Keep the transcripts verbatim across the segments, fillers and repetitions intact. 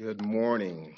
Good morning.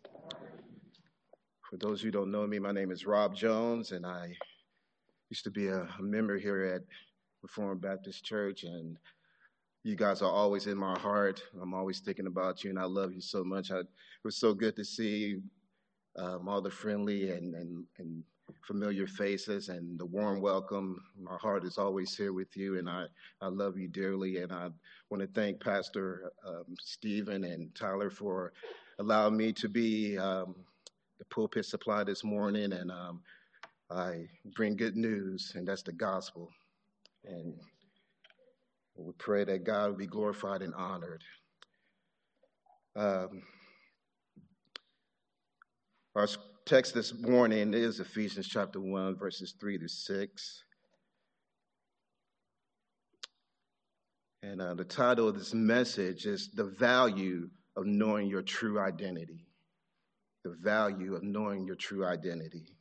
For those who don't know me, my name is Rob Jones, and I used to be a, a member here at Reformed Baptist Church, and you guys are always in my heart. I'm always thinking about you, and I love you so much. I, it was so good to see um, all the friendly and, and, and familiar faces and the warm welcome. My heart is always here with you, and I, I love you dearly. And I want to thank Pastor um, Stephen and Tyler for allowing me to be um, the pulpit supply this morning. And um, I bring good news, and that's the gospel. And we pray that God will be glorified and honored. Um, our text this morning is Ephesians chapter one, verses three to six. And uh, the title of this message is The Value of Knowing Your True Identity. The value of knowing your true identity.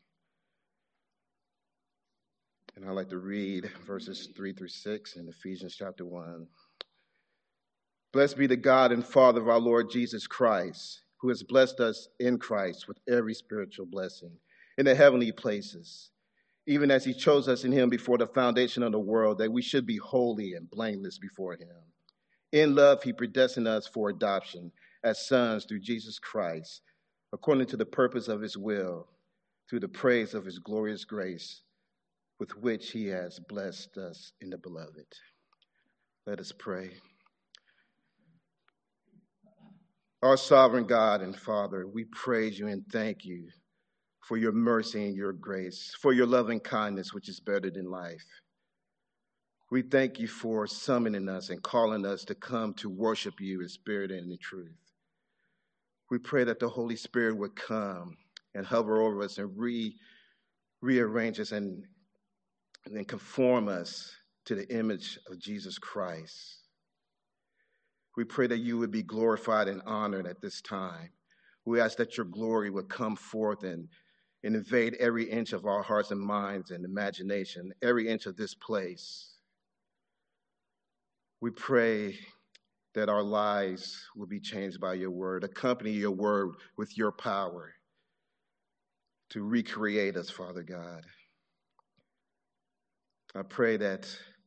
And I'd like to read verses three through six in Ephesians chapter one. Blessed be the God and Father of our Lord Jesus Christ, who has blessed us in Christ with every spiritual blessing in the heavenly places, even as he chose us in him before the foundation of the world, that we should be holy and blameless before him. In love, he predestined us for adoption as sons through Jesus Christ, according to the purpose of his will, through the praise of his glorious grace, with which he has blessed us in the beloved. Let us pray. Our sovereign God and Father, we praise you and thank you for your mercy and your grace, for your loving kindness, which is better than life. We thank you for summoning us and calling us to come to worship you in spirit and in truth. We pray that the Holy Spirit would come and hover over us and re, rearrange us and, and conform us to the image of Jesus Christ. We pray that you would be glorified and honored at this time. We ask that your glory would come forth and and invade every inch of our hearts and minds and imagination, every inch of this place. We pray that our lives will be changed by your word. Accompany your word with your power to recreate us, Father God. I pray that,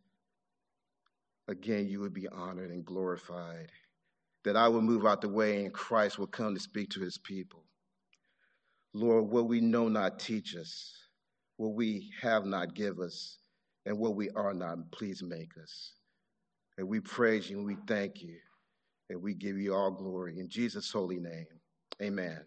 again, you would be honored and glorified, that I will move out the way and Christ will come to speak to his people. Lord, what we know not, teach us. What we have not, give us. And what we are not, please make us. And we praise you and we thank you. And we give you all glory. In Jesus' holy name, amen.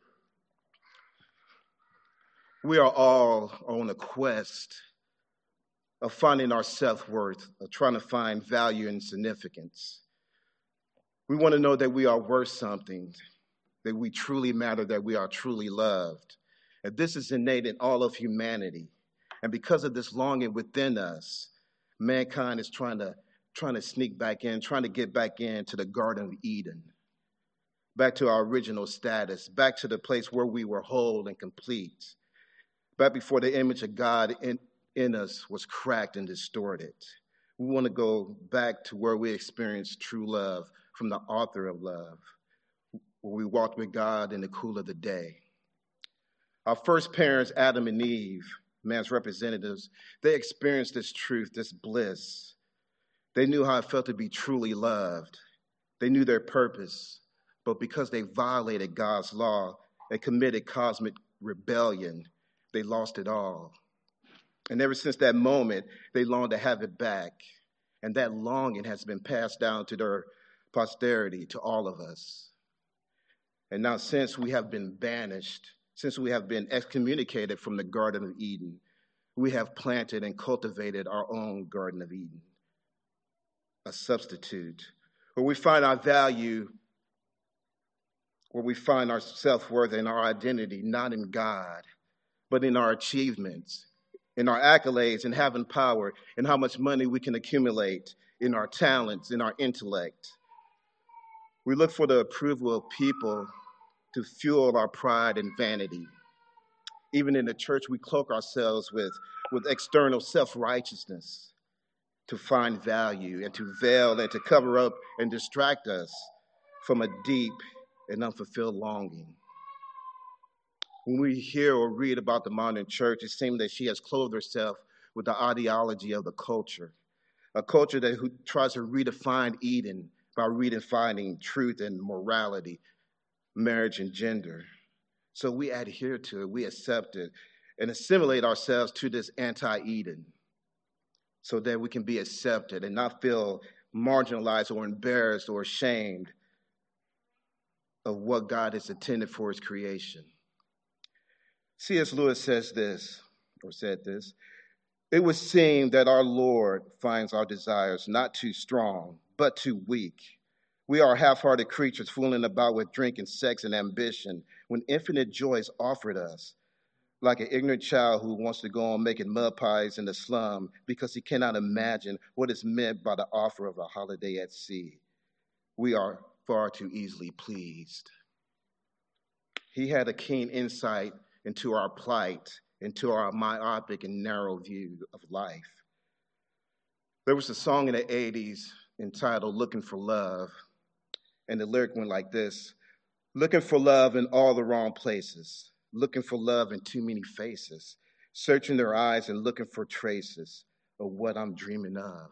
We are all on a quest of finding our self-worth, of trying to find value and significance. We want to know that we are worth something, that we truly matter, that we are truly loved. And this is innate in all of humanity. And because of this longing within us, mankind is trying to, trying to sneak back in, trying to get back into the Garden of Eden, back to our original status, back to the place where we were whole and complete, back before the image of God in, in us was cracked and distorted. We want to go back to where we experienced true love from the author of love, where we walked with God in the cool of the day. Our first parents, Adam and Eve, man's representatives, they experienced this truth, this bliss. They knew how it felt to be truly loved. They knew their purpose, but because they violated God's law and committed cosmic rebellion, they lost it all. And ever since that moment, they longed to have it back. And that longing has been passed down to their posterity, to all of us. And now, since we have been banished, since we have been excommunicated from the Garden of Eden, we have planted and cultivated our own Garden of Eden, a substitute, where we find our value, where we find our self-worth and our identity, not in God, but in our achievements, in our accolades, in having power, in how much money we can accumulate, in our talents, in our intellect. We look for the approval of people to fuel our pride and vanity. Even in the church, we cloak ourselves with, with external self-righteousness to find value and to veil and to cover up and distract us from a deep an unfulfilled longing. When we hear or read about the modern church, it seems that she has clothed herself with the ideology of the culture, a culture that who tries to redefine Eden by redefining truth and morality, marriage and gender. So we adhere to it, we accept it, and assimilate ourselves to this anti-Eden so that we can be accepted and not feel marginalized or embarrassed or ashamed of what God has intended for his creation. C S. Lewis says this, or said this, "It would seem that our Lord finds our desires not too strong, but too weak. We are half-hearted creatures fooling about with drink and sex and ambition when infinite joy is offered us, like an ignorant child who wants to go on making mud pies in the slum because he cannot imagine what is meant by the offer of a holiday at sea. We are far too easily pleased." He had a keen insight into our plight, into our myopic and narrow view of life. There was a song in the eighties entitled "Looking for Love," and the lyric went like this: "Looking for love in all the wrong places, looking for love in too many faces, searching their eyes and looking for traces of what I'm dreaming of."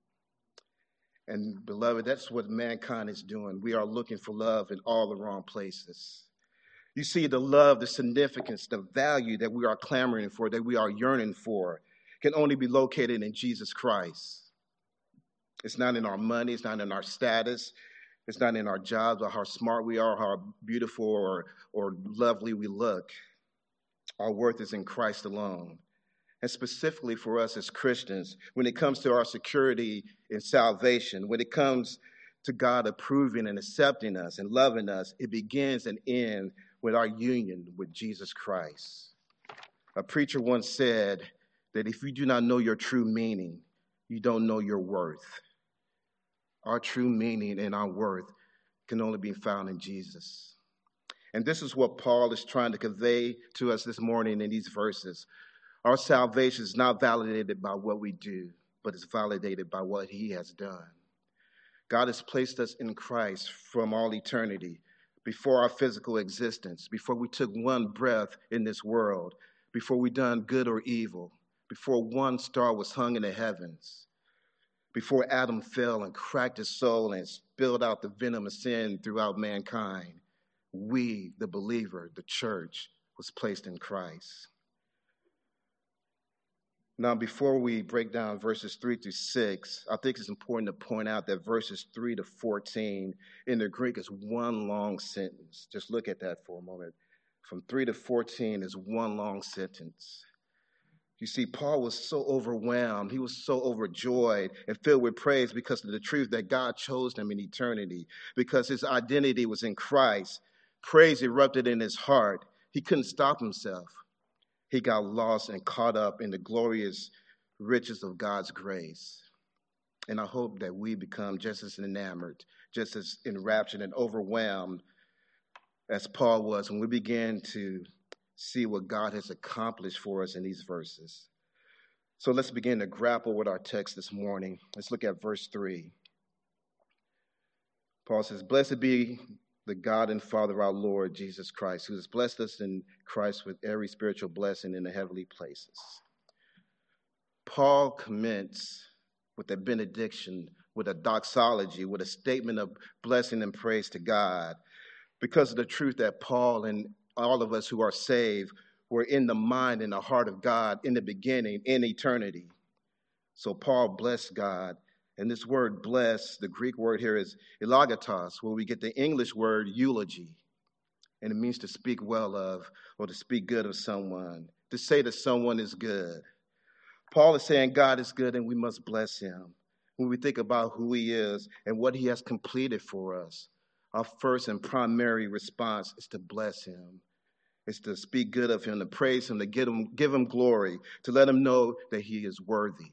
And beloved, that's what mankind is doing. We are looking for love in all the wrong places. You see, the love, the significance, the value that we are clamoring for, that we are yearning for, can only be located in Jesus Christ. It's not in our money, it's not in our status, it's not in our jobs or how smart we are, how beautiful or, or lovely we look. Our worth is in Christ alone. And specifically for us as Christians, when it comes to our security in salvation, when it comes to God approving and accepting us and loving us, it begins and ends with our union with Jesus Christ. A preacher once said that if you do not know your true meaning, you don't know your worth. Our true meaning and our worth can only be found in Jesus. And this is what Paul is trying to convey to us this morning in these verses. Our salvation is not validated by what we do, but it's validated by what he has done. God has placed us in Christ from all eternity, before our physical existence, before we took one breath in this world, before we done good or evil, before one star was hung in the heavens, before Adam fell and cracked his soul and spilled out the venom of sin throughout mankind, we, the believer, the church, was placed in Christ. Now, before we break down verses three through six, I think it's important to point out that verses three to fourteen in the Greek is one long sentence. Just look at that for a moment. From three to fourteen is one long sentence. You see, Paul was so overwhelmed. He was so overjoyed and filled with praise because of the truth that God chose him in eternity, because his identity was in Christ. Praise erupted in his heart. He couldn't stop himself. He got lost and caught up in the glorious riches of God's grace. And I hope that we become just as enamored, just as enraptured and overwhelmed as Paul was when we begin to see what God has accomplished for us in these verses. So let's begin to grapple with our text this morning. Let's look at verse three. Paul says, "Blessed be the God and Father of our Lord Jesus Christ, who has blessed us in Christ with every spiritual blessing in the heavenly places." Paul commenced with a benediction, with a doxology, with a statement of blessing and praise to God, because of the truth that Paul and all of us who are saved were in the mind and the heart of God in the beginning, in eternity. So Paul blessed God. And this word bless, the Greek word here is elogatos, where we get the English word eulogy. And it means to speak well of or to speak good of someone, to say that someone is good. Paul is saying God is good and we must bless him. When we think about who he is and what he has completed for us, our first and primary response is to bless him. It's to speak good of him, to praise him, to give him, give him glory, to let him know that he is worthy.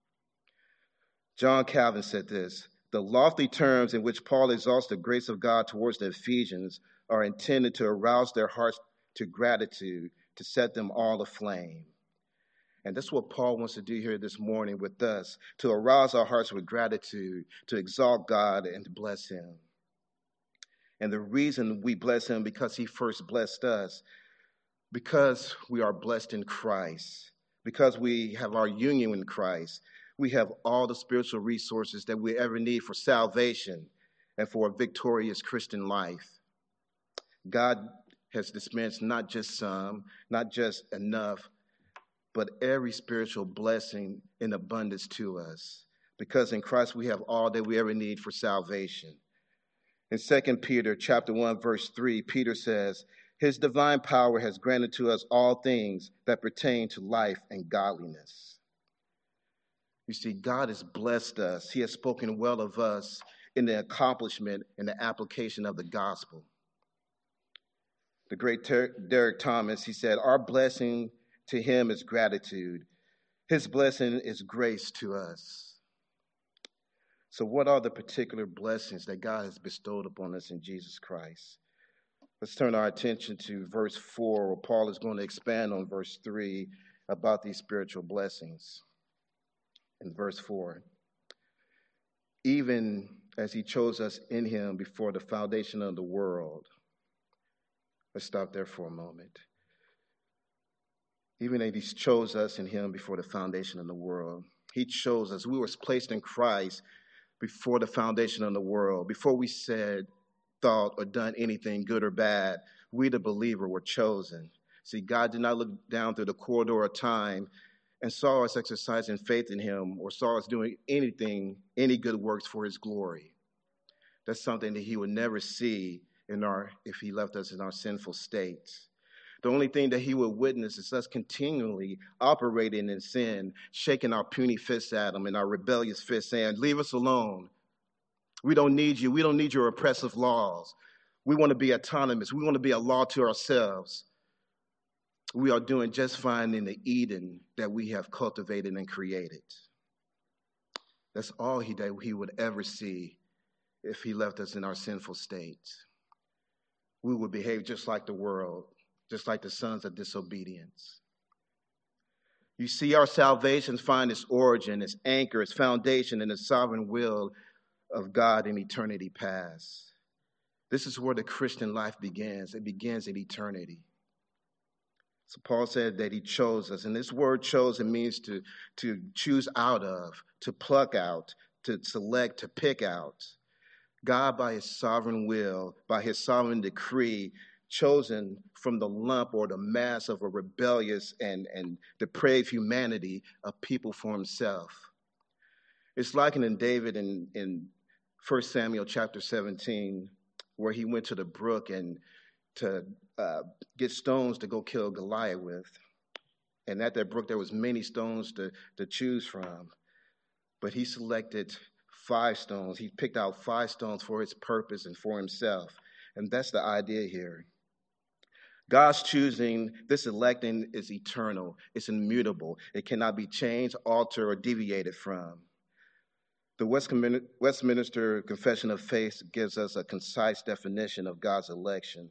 John Calvin said this: "The lofty terms in which Paul exalts the grace of God towards the Ephesians are intended to arouse their hearts to gratitude, to set them all aflame." And that's what Paul wants to do here this morning with us, to arouse our hearts with gratitude, to exalt God and to bless him. And the reason we bless him because he first blessed us, because we are blessed in Christ, because we have our union in Christ. We have all the spiritual resources that we ever need for salvation and for a victorious Christian life. God has dispensed not just some, not just enough, but every spiritual blessing in abundance to us. Because in Christ we have all that we ever need for salvation. In Second Peter chapter one, verse three, Peter says, his divine power has granted to us all things that pertain to life and godliness. You see, God has blessed us. He has spoken well of us in the accomplishment and the application of the gospel. The great Ter- Derek Thomas, he said, our blessing to him is gratitude. His blessing is grace to us. So what are the particular blessings that God has bestowed upon us in Jesus Christ? Let's turn our attention to verse four, where Paul is going to expand on verse three about these spiritual blessings. In verse four, even as he chose us in him before the foundation of the world. Let's stop there for a moment. Even as he chose us in him before the foundation of the world. He chose us. We were placed in Christ before the foundation of the world. Before we said, thought, or done anything good or bad, we, the believer, were chosen. See, God did not look down through the corridor of time and saw us exercising faith in him or saw us doing anything, any good works for his glory. That's something that he would never see in our if he left us in our sinful states. The only thing that he would witness is us continually operating in sin, shaking our puny fists at him and our rebellious fists, saying, leave us alone. We don't need you. We don't need your oppressive laws. We want to be autonomous. We want to be a law to ourselves. We are doing just fine in the Eden that we have cultivated and created. That's all he, that he would ever see if he left us in our sinful states. We would behave just like the world, just like the sons of disobedience. You see, our salvation finds its origin, its anchor, its foundation in the sovereign will of God in eternity past. This is where the Christian life begins. It begins in eternity. So Paul said that he chose us, and this word chosen means to, to choose out of, to pluck out, to select, to pick out. God, by his sovereign will, by his sovereign decree, chosen from the lump or the mass of a rebellious and, and depraved humanity, a people for himself. It's likened in David in, in First Samuel chapter seventeen, where he went to the brook and to uh, get stones to go kill Goliath with. And at that brook, there was many stones to, to choose from. But he selected five stones. He picked out five stones for his purpose and for himself. And that's the idea here. God's choosing, this electing is eternal. It's immutable. It cannot be changed, altered, or deviated from. The Westminster Confession of Faith gives us a concise definition of God's election.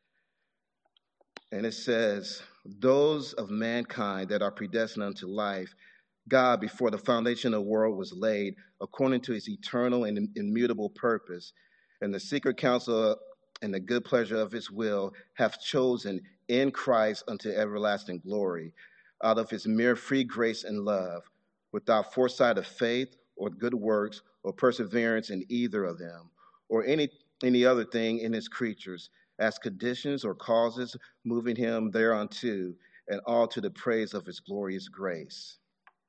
And it says, those of mankind that are predestined unto life, God, before the foundation of the world was laid, according to his eternal and immutable purpose, and the secret counsel and the good pleasure of his will, hath chosen in Christ unto everlasting glory, out of his mere free grace and love, without foresight of faith or good works or perseverance in either of them, or any any other thing in his creatures, as conditions or causes moving him thereunto, and all to the praise of his glorious grace.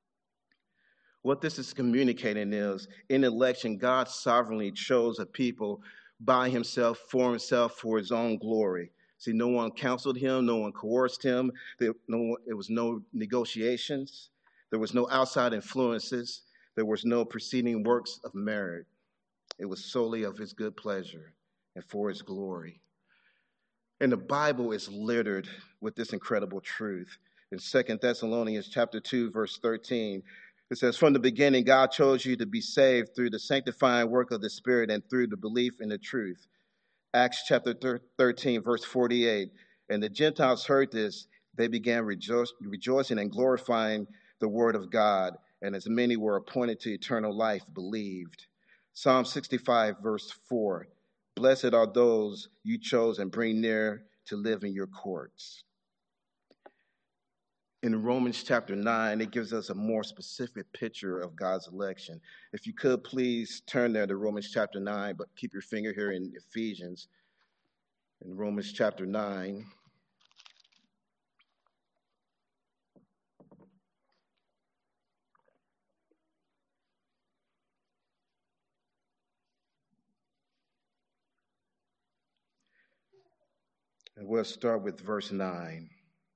What this is communicating is, in election, God sovereignly chose a people by himself, for himself, for his own glory. See, no one counseled him, no one coerced him, there, no, there was no negotiations, there was no outside influences, there was no preceding works of merit. It was solely of his good pleasure and for his glory. And the Bible is littered with this incredible truth. In Second Thessalonians chapter two, verse thirteen, it says, from the beginning, God chose you to be saved through the sanctifying work of the Spirit and through the belief in the truth. Acts chapter thirteen, verse forty-eight, and the Gentiles heard this, they began rejoice, rejoicing and glorifying the word of God, and as many were appointed to eternal life, believed. Psalm sixty-five, verse four, Blessed are those you chose and bring near to live in your courts. In Romans chapter nine, it gives us a more specific picture of God's election. If you could please turn there to Romans chapter nine, but keep your finger here in Ephesians. In Romans chapter nine. And we'll start with verse nine.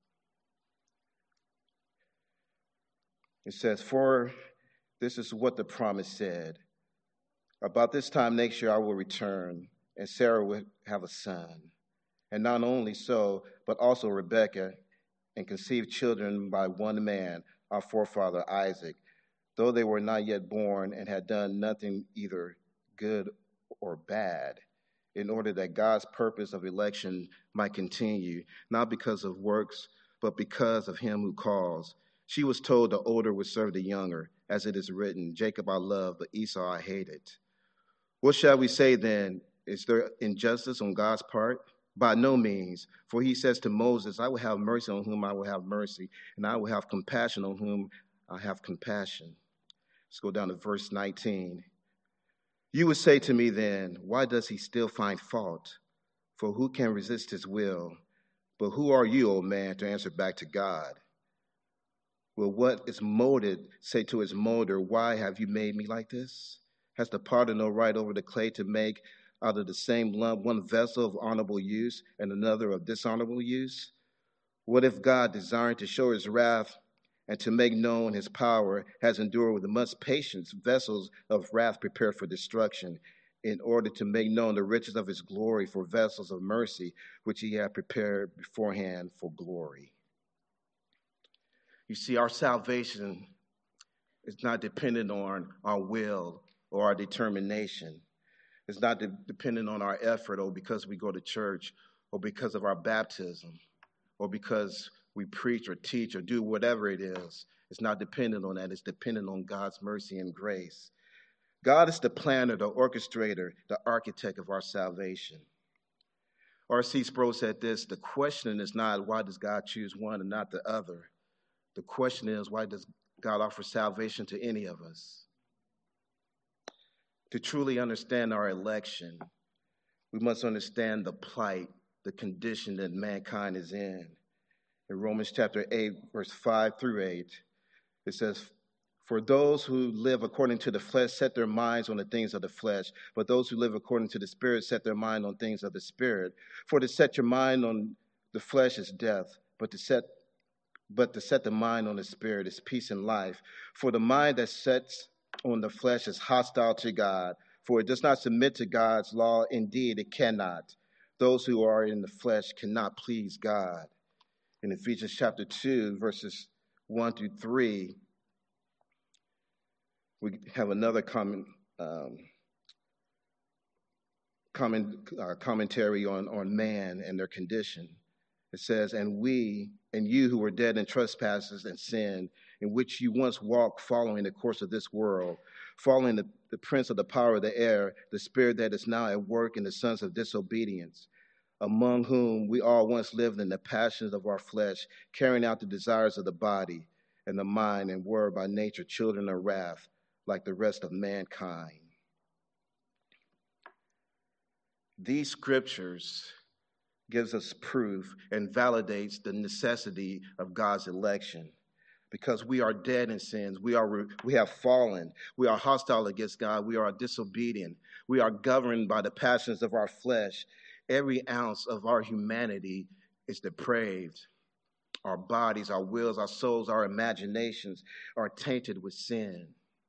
It says, "For this is what the promise said. About this time next year I will return, and Sarah will have a son. And not only so, but also Rebekah, and conceived children by one man, our forefather Isaac, though they were not yet born and had done nothing either good or bad, in order that God's purpose of election might continue, not because of works, but because of him who calls. She was told the older would serve the younger, as it is written, Jacob I love, but Esau I hated. What shall we say then? Is there injustice on God's part? By no means. For he says to Moses, I will have mercy on whom I will have mercy, and I will have compassion on whom I have compassion. Let's go down to verse nineteen. You would say to me then, why does he still find fault? For who can resist his will? But who are you, O man, to answer back to God? Will what is molded say to its molder, why have you made me like this? Has the potter no right over the clay to make out of the same lump one vessel of honorable use and another of dishonorable use? What if God, desiring to show his wrath and to make known his power, has endured with much patience vessels of wrath prepared for destruction, in order to make known the riches of his glory for vessels of mercy, which he had prepared beforehand for glory? You see, our salvation is not dependent on our will or our determination. It's not de- dependent on our effort or because we go to church or because of our baptism or because we preach or teach or do whatever it is. It's not dependent on that. It's dependent on God's mercy and grace. God is the planner, the orchestrator, the architect of our salvation. R C Sproul said this, the question is not why does God choose one and not the other? The question is, why does God offer salvation to any of us? To truly understand our election, we must understand the plight, the condition that mankind is in. In Romans chapter eight, verse five through eight, it says, for those who live according to the flesh set their minds on the things of the flesh, but those who live according to the Spirit set their mind on things of the Spirit. For to set your mind on the flesh is death, but to set But to set the mind on the Spirit is peace and life. For the mind that sets on the flesh is hostile to God, for it does not submit to God's law. Indeed, it cannot. Those who are in the flesh cannot please God. In Ephesians chapter two, verses one through three, we have another comment, um, comment, uh, commentary on, on man and their condition. It says, and we and you who were dead in trespasses and sin, in which you once walked following the course of this world, following the, the prince of the power of the air, the spirit that is now at work in the sons of disobedience, among whom we all once lived in the passions of our flesh, carrying out the desires of the body and the mind, and were by nature children of wrath, like the rest of mankind. These scriptures gives us proof and validates the necessity of God's election. Because we are dead in sins, we are we have fallen, we are hostile against God, we are disobedient, we are governed by the passions of our flesh. Every ounce of our humanity is depraved. Our bodies, our wills, our souls, our imaginations are tainted with sin.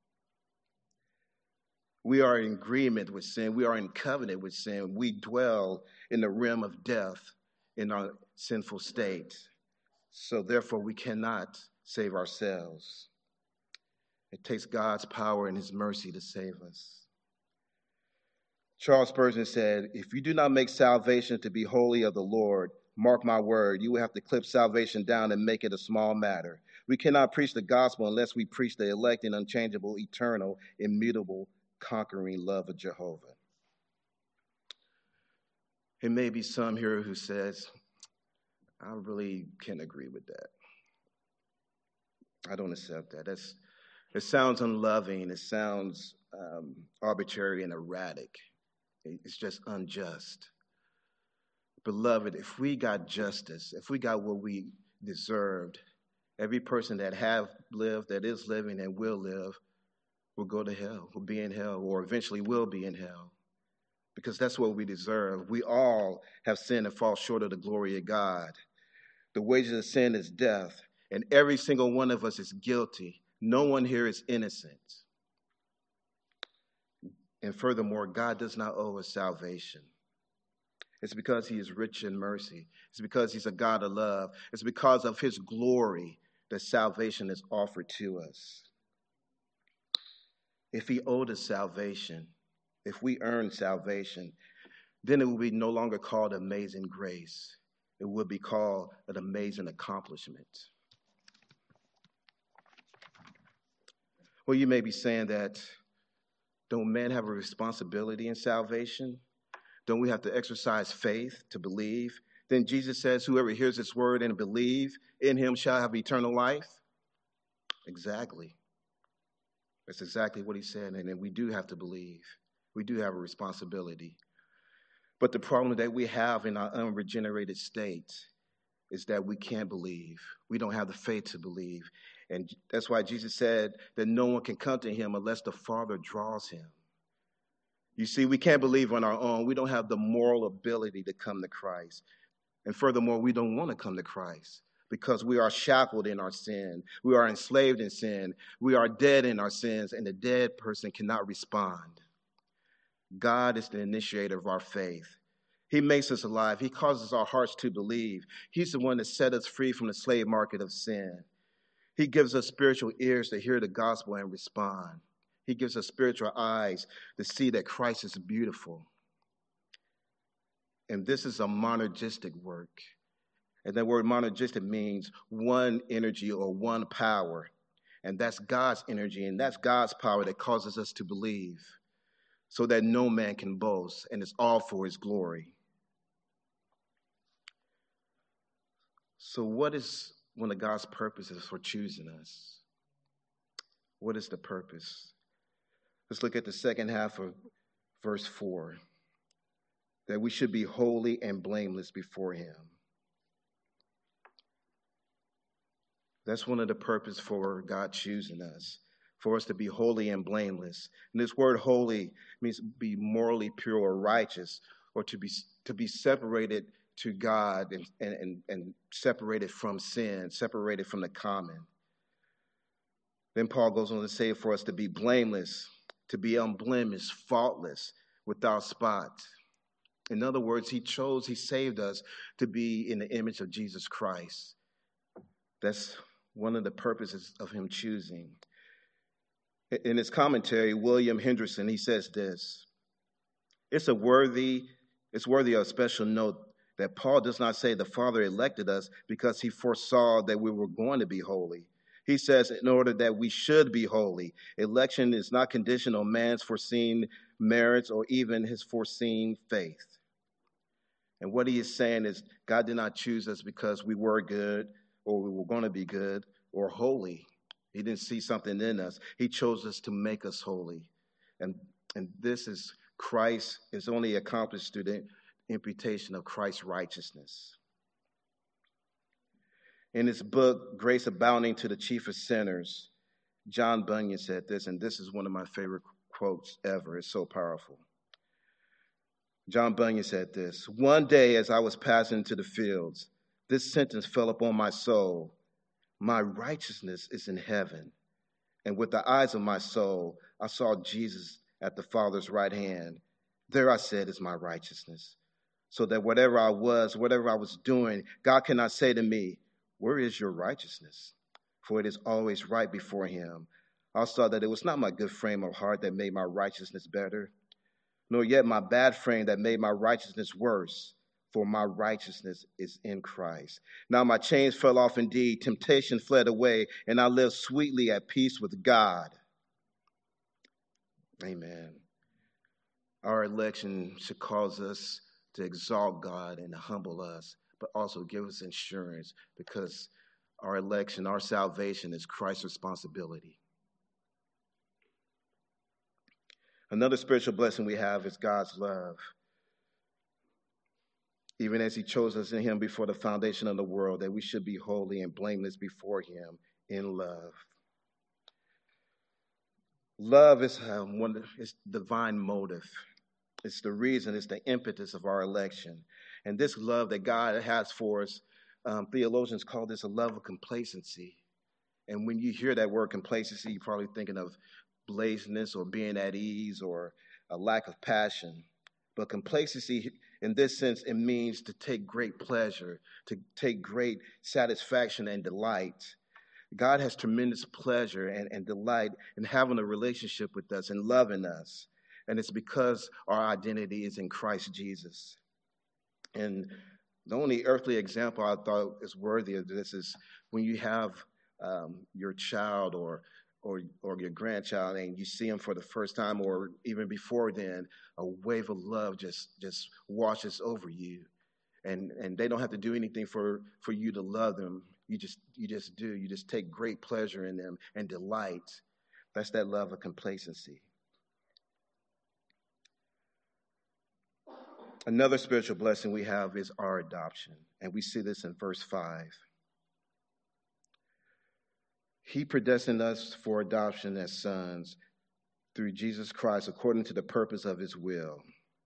We are in agreement with sin. We are in covenant with sin. We dwell in the realm of death in our sinful state. So therefore, we cannot save ourselves. It takes God's power and his mercy to save us. Charles Spurgeon said, if you do not make salvation to be wholly of the Lord, mark my word, you will have to clip salvation down and make it a small matter. We cannot preach the gospel unless we preach the elect and unchangeable, eternal, immutable, conquering love of Jehovah. It may be some here who says, I really can't agree with that. I don't accept that. That's, it sounds unloving. It sounds um, arbitrary and erratic. It's just unjust. Beloved, if we got justice, if we got what we deserved, every person that have lived, that is living, and will live, will go to hell, will be in hell, or eventually will be in hell. Because that's what we deserve. We all have sinned and fall short of the glory of God. The wages of sin is death, and every single one of us is guilty. No one here is innocent. And furthermore, God does not owe us salvation. It's because he is rich in mercy. It's because he's a God of love. It's because of his glory that salvation is offered to us. If he owed us salvation, if we earned salvation, then it would be no longer called amazing grace. It would be called an amazing accomplishment. Well, you may be saying that, don't men have a responsibility in salvation? Don't we have to exercise faith to believe? Then Jesus says, whoever hears this word and believe in him shall have eternal life. Exactly. That's exactly what he said. And then we do have to believe. We do have a responsibility. But the problem that we have in our unregenerated state is that we can't believe. We don't have the faith to believe. And that's why Jesus said that no one can come to him unless the Father draws him. You see, we can't believe on our own. We don't have the moral ability to come to Christ. And furthermore, we don't want to come to Christ because we are shackled in our sin. We are enslaved in sin. We are dead in our sins, and the dead person cannot respond. God is the initiator of our faith. He makes us alive. He causes our hearts to believe. He's the one that set us free from the slave market of sin. He gives us spiritual ears to hear the gospel and respond. He gives us spiritual eyes to see that Christ is beautiful. And this is a monergistic work. And that word monergistic means one energy or one power. And that's God's energy and that's God's power that causes us to believe so that no man can boast, and it's all for his glory. So what is one of God's purposes for choosing us? What is the purpose? Let's look at the second half of verse four, that we should be holy and blameless before him. That's one of the purposes for God choosing us, for us to be holy and blameless. And this word holy means be morally pure or righteous, or to be to be separated to God and, and, and separated from sin, separated from the common. Then Paul goes on to say for us to be blameless, to be unblemished, faultless, without spot. In other words, he chose, he saved us to be in the image of Jesus Christ. That's one of the purposes of him choosing. In his commentary, William Hendrickson, he says this: It's a worthy, it's worthy of a special note that Paul does not say the Father elected us because he foresaw that we were going to be holy. He says in order that we should be holy. Election is not conditioned on man's foreseen merits or even his foreseen faith. And what he is saying is God did not choose us because we were good or we were going to be good or holy. He didn't see something in us. He chose us to make us holy. And, and this is Christ is only accomplished through the imputation of Christ's righteousness. In his book, Grace Abounding to the Chief of Sinners, John Bunyan said this, and this is one of my favorite quotes ever. It's so powerful. John Bunyan said this: One day as I was passing into the fields, this sentence fell upon my soul. My righteousness is in heaven. And with the eyes of my soul, I saw Jesus at the Father's right hand. There, I said, is my righteousness. So that whatever I was, whatever I was doing, God cannot say to me, where is your righteousness? For it is always right before him. I saw that it was not my good frame of heart that made my righteousness better, nor yet my bad frame that made my righteousness worse. For my righteousness is in Christ. Now my chains fell off indeed, temptation fled away, and I live sweetly at peace with God. Amen. Our election should cause us to exalt God and to humble us, but also give us insurance because our election, our salvation is Christ's responsibility. Another spiritual blessing we have is God's love. Even as he chose us in him before the foundation of the world, that we should be holy and blameless before him in love. Love is um, one, it's divine motive. It's the reason, it's the impetus of our election. And this love that God has for us, um, theologians call this a love of complacency. And when you hear that word complacency, you're probably thinking of laziness or being at ease or a lack of passion. But complacency, in this sense, it means to take great pleasure, to take great satisfaction and delight. God has tremendous pleasure and, and delight in having a relationship with us and loving us. And it's because our identity is in Christ Jesus. And the only earthly example I thought is worthy of this is when you have um, your child or or or your grandchild and you see them for the first time, or even before then, a wave of love just just washes over you. And and they don't have to do anything for, for you to love them. You just you just do. You just take great pleasure in them and delight. That's that love of complacency. Another spiritual blessing we have is our adoption. And we see this in verse five. He predestined us for adoption as sons through Jesus Christ according to the purpose of his will.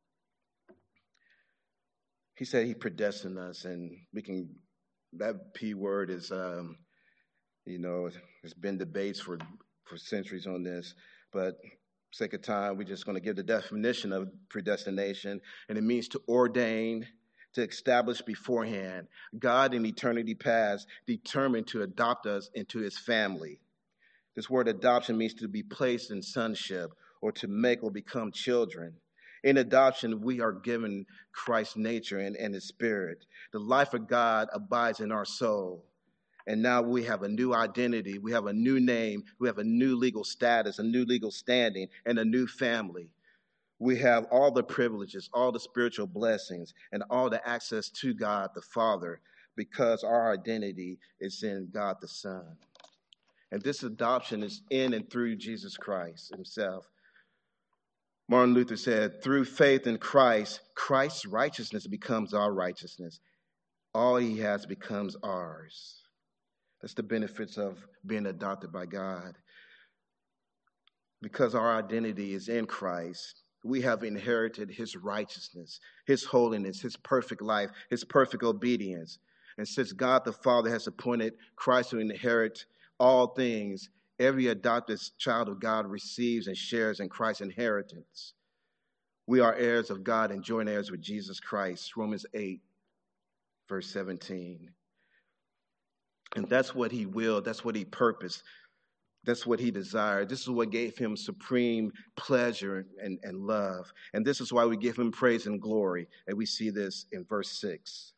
He said he predestined us, and we can, that P word is, um, you know, there's been debates for, for centuries on this, but for sake of time, we're just going to give the definition of predestination, and it means to ordain, to establish beforehand. God in eternity past determined to adopt us into his family. This word adoption means to be placed in sonship or to make or become children. In adoption, we are given Christ's nature and, and his spirit. The life of God abides in our soul. And now we have a new identity. We have a new name. We have a new legal status, a new legal standing, and a new family. We have all the privileges, all the spiritual blessings, and all the access to God the Father because our identity is in God the Son. And this adoption is in and through Jesus Christ himself. Martin Luther said, through faith in Christ, Christ's righteousness becomes our righteousness. All he has becomes ours. That's the benefits of being adopted by God. Because our identity is in Christ, we have inherited his righteousness, his holiness, his perfect life, his perfect obedience. And since God the Father has appointed Christ to inherit all things, every adopted child of God receives and shares in Christ's inheritance. We are heirs of God and joint heirs with Jesus Christ, Romans eight, verse seventeen. And that's what he willed, that's what he purposed, that's what he desired. This is what gave him supreme pleasure and, and love. And this is why we give him praise and glory. And we see this in verse six.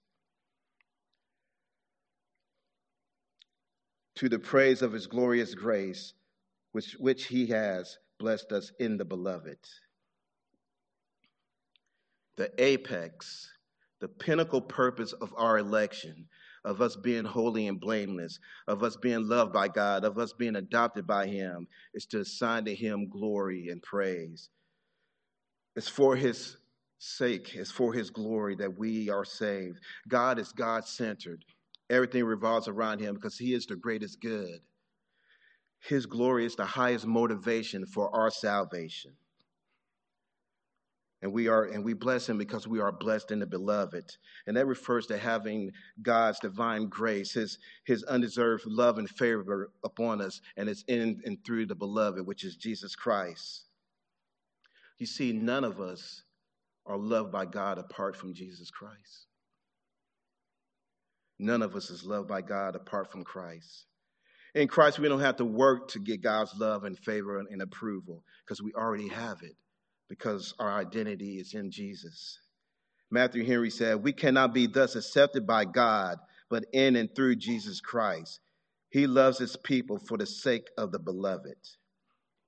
To the praise of his glorious grace, which, which he has blessed us in the beloved. The apex, the pinnacle purpose of our election, of us being holy and blameless, of us being loved by God, of us being adopted by him, is to assign to him glory and praise. It's for his sake, it's for his glory that we are saved. God is God-centered. Everything revolves around him because he is the greatest good. His glory is the highest motivation for our salvation. And we are, and we bless him because we are blessed in the beloved. And that refers to having God's divine grace, his, his undeserved love and favor upon us. And it's in and through the beloved, which is Jesus Christ. You see, none of us are loved by God apart from Jesus Christ. None of us is loved by God apart from Christ. In Christ, we don't have to work to get God's love and favor and approval because we already have it, because our identity is in Jesus. Matthew Henry said, we cannot be thus accepted by God, but in and through Jesus Christ. He loves his people for the sake of the beloved.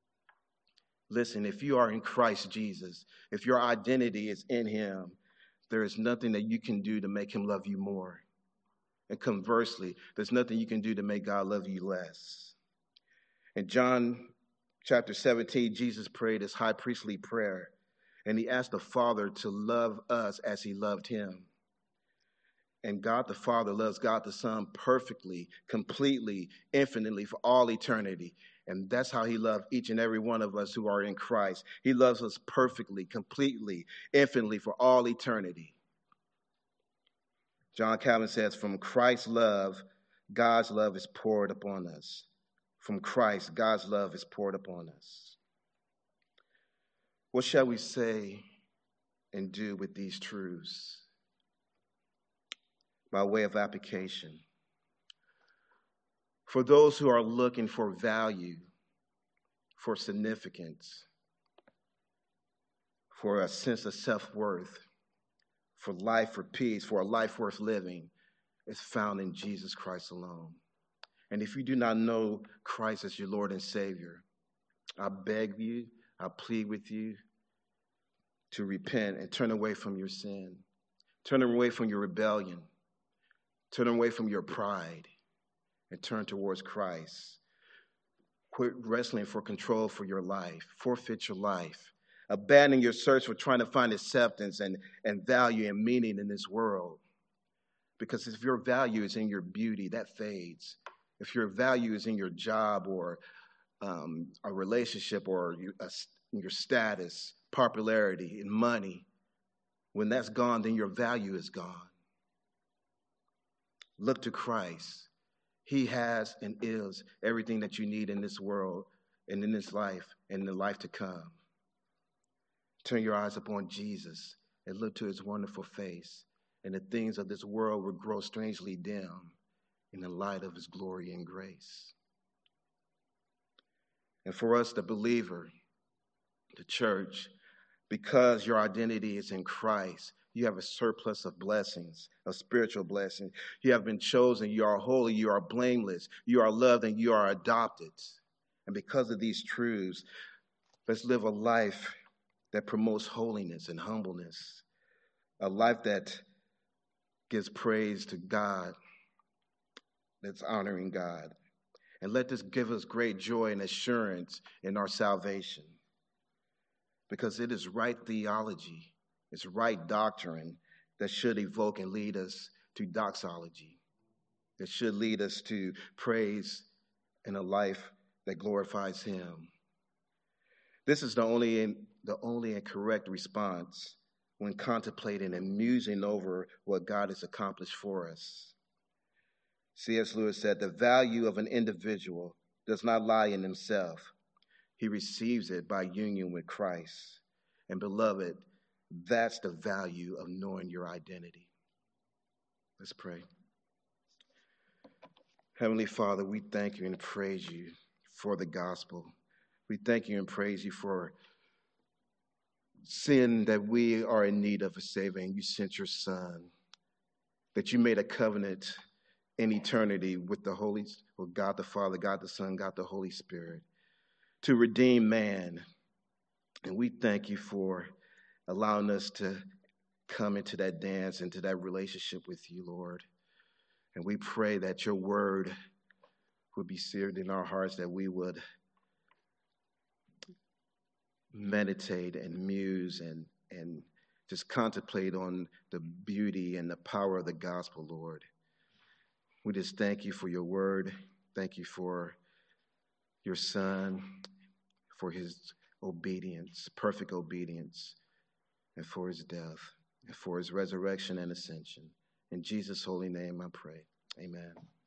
Listen, if you are in Christ Jesus, if your identity is in him, there is nothing that you can do to make him love you more. And conversely, there's nothing you can do to make God love you less. In John chapter seventeen, Jesus prayed his high priestly prayer, and he asked the Father to love us as he loved him. And God the Father loves God the Son perfectly, completely, infinitely for all eternity. And that's how he loved each and every one of us who are in Christ. He loves us perfectly, completely, infinitely for all eternity. John Calvin says, from Christ's love, God's love is poured upon us. From Christ, God's love is poured upon us. What shall we say and do with these truths? By way of application, for those who are looking for value, for significance, for a sense of self-worth, for life, for peace, for a life worth living, is found in Jesus Christ alone. And if you do not know Christ as your Lord and Savior, I beg you, I plead with you to repent and turn away from your sin, turn away from your rebellion, turn away from your pride, and turn towards Christ. Quit wrestling for control for your life. Forfeit your life. Abandon your search for trying to find acceptance and, and value and meaning in this world. Because if your value is in your beauty, that fades. If your value is in your job or um, a relationship or you, a, your status, popularity, and money, when that's gone, then your value is gone. Look to Christ. He has and is everything that you need in this world and in this life and in the life to come. Turn your eyes upon Jesus and look to his wonderful face, and the things of this world will grow strangely dim in the light of his glory and grace. And for us, the believer, the church, because your identity is in Christ, you have a surplus of blessings, of spiritual blessings. You have been chosen. You are holy. You are blameless. You are loved, and you are adopted. And because of these truths, let's live a life that promotes holiness and humbleness, a life that gives praise to God, that's honoring God. And let this give us great joy and assurance in our salvation, because it is right theology. It's right doctrine that should evoke and lead us to doxology, that should lead us to praise in a life that glorifies him. This is the only, the only and correct response when contemplating and musing over what God has accomplished for us. C S Lewis said, the value of an individual does not lie in himself. He receives it by union with Christ. And beloved, that's the value of knowing your identity. Let's pray. Heavenly Father, we thank you and praise you for the gospel. We thank you and praise you for seeing that we are in need of a Savior, and you sent your Son, that you made a covenant in eternity with the Holy, with God the Father, God the Son, God the Holy Spirit, to redeem man. And we thank you for allowing us to come into that dance, into that relationship with you, Lord. And we pray that your word would be seared in our hearts, that we would meditate and muse and, and just contemplate on the beauty and the power of the gospel, Lord. We just thank you for your word. Thank you for your Son, for his obedience, perfect obedience, and for his death, and for his resurrection and ascension. In Jesus' holy name I pray. Amen.